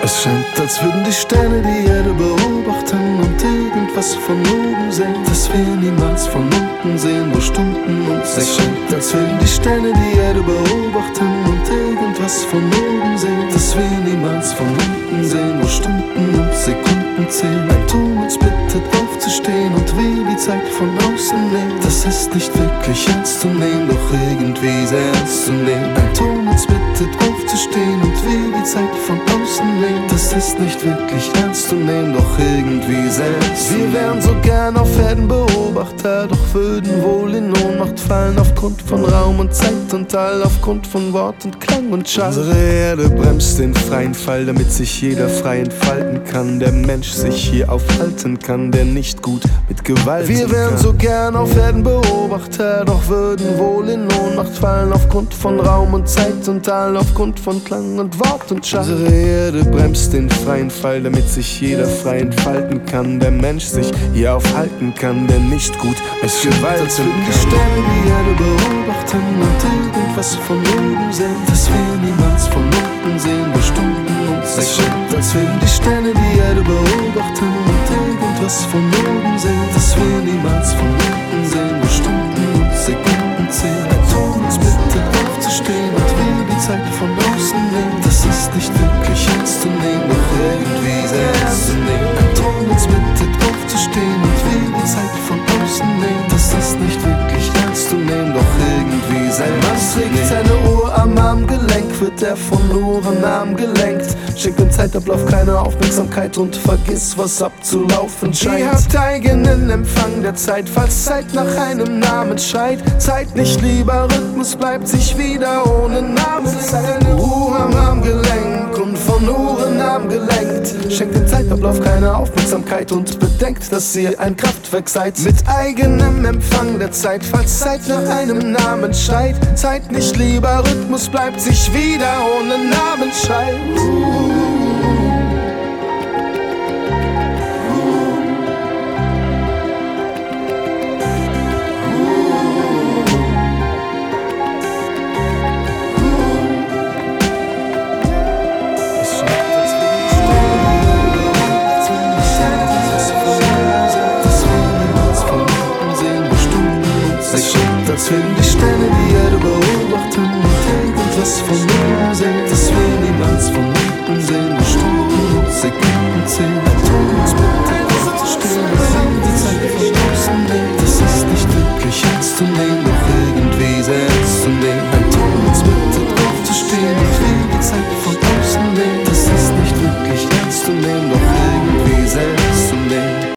Es scheint, als würden die Sterne die Erde beobachten und irgendwas von oben sehen, das wir niemals von unten sehen, wo Stunden und Sekunden. Es scheint, als würden die Sterne die Erde beobachten und irgendwas von oben sehen, das wir niemals von unten sehen, wo Stunden und Sekunden zählen. Ein Ton uns bittet aufzustehen und will die Zeit von außen nehmen. Das ist nicht wirklich ernst zu nehmen, doch irgendwie sehr ernst zu nehmen. Ein Ton uns bittet aufzustehen und will die Zeit von außen nehmen. Das ist nicht wirklich ernst zu nehmen, doch irgendwie sehr ernst zu nehmen. Wir wären so gern auf Erden Beobachter, doch würden wohl in Ohnmacht fallen aufgrund von Raum und Zeit und all aufgrund von Wort und Klang und Schall. Unsere Erde bremst den freien Fall, damit sich jeder frei entfalten kann, der Mensch sich hier aufhalten kann, der nicht gut mit Gewalt. Wir wären so gern auf Erden Beobachter, doch würden wohl in Ohnmacht fallen aufgrund von Raum und Zeit und all aufgrund von Klang und Wort und Schall. Unsere Erde bremst den freien Fall, damit sich jeder frei entfalten kann, der Mensch sich hier aufhalten kann, der nicht gut mit Gewalt. Als würden die Sterne die Erde beobachten und irgendwas von oben sehen, das wir niemals von unten sehen, wo Stunden und Sekunden. Als würden die Sterne die Erde beobachten und irgendwas von oben sehen, das wir niemals von unten sehen, wo Stunden und Sekunden zählen. Ein Ton uns bittet aufzustehen und will die Zeit von außen nehmen. Das ist nicht wirklich ernst zu nehmen, doch irgendwie sehr ernst zu nehmen. Ein Ton uns bittet aufzustehen und will die Zeit von außen nehmen. Das ist nicht wirklich ernst zu nehmen, doch irgendwie sehr ernst zu nehmen. Man trägt seine Uhr am Armgelenk, wird er von Uhren Arm gelenkt. Schenkt dem Zeitablauf keine Aufmerksamkeit und vergiss, was abzulaufen scheint. Ihr habt eigenen Empfang der Zeit, falls Zeit nach einem Namen schreit. Zeit nicht lieber, Rhythmus bleibt sich wieder ohne Namen. Seine Uhr am Armgelenk und von Uhren Arm gelenkt. Schenkt dem Zeitablauf keine Aufmerksamkeit und bedenkt, dass ihr ein Kraftwerk seid. Mit eigenem Empfang der Zeit, falls Zeit nach einem Namen schreit. Zeit nicht lieber, Rhythmus bleibt sich wieder ohne Namen schreit. Als würden die Sterne die Erde beobachten und irgendwas von oben sehen.